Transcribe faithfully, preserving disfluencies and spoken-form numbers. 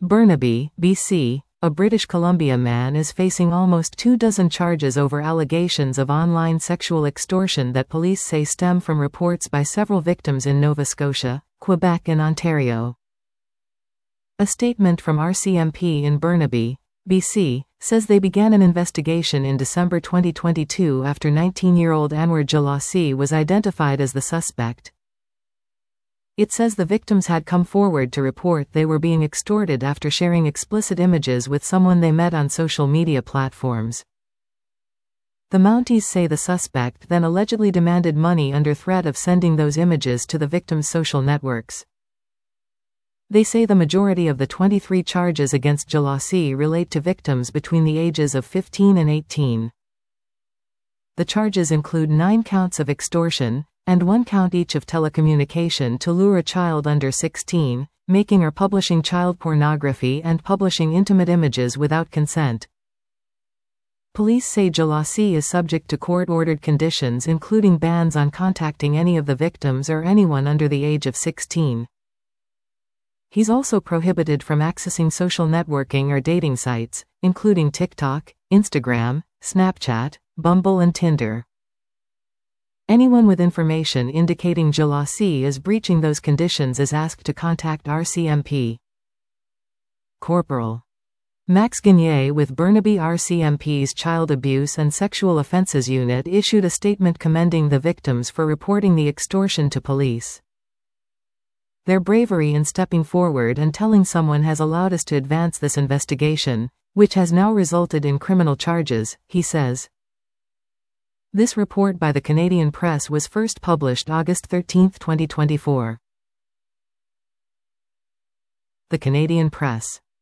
Burnaby, B C, a British Columbia man is facing almost two dozen charges over allegations of online sexual extortion that police say stem from reports by several victims in Nova Scotia, Quebec and Ontario. A statement from R C M P in Burnaby, B C, says they began an investigation in December twenty twenty-two after nineteen-year-old Anwar Jalassi was identified as the suspect. It says the victims had come forward to report they were being extorted after sharing explicit images with someone they met on social media platforms. The Mounties say the suspect then allegedly demanded money under threat of sending those images to the victims' social networks. They say the majority of the twenty-three charges against Jalassi relate to victims between the ages of fifteen and eighteen. The charges include nine counts of extortion, and one count each of telecommunication to lure a child under sixteen, making or publishing child pornography and publishing intimate images without consent. Police say Jalassi is subject to court-ordered conditions including bans on contacting any of the victims or anyone under the age of sixteen. He's also prohibited from accessing social networking or dating sites, including TikTok, Instagram, Snapchat, Bumble and Tinder. Anyone with information indicating Jalassi is breaching those conditions is asked to contact R C M P. Corporal Max Gagné with Burnaby R C M P's Child Abuse and Sexual Offences Unit issued a statement commending the victims for reporting the extortion to police. Their bravery in stepping forward and telling someone has allowed us to advance this investigation, which has now resulted in criminal charges, he says. This report by the Canadian Press was first published August thirteenth twenty twenty-four. The Canadian Press.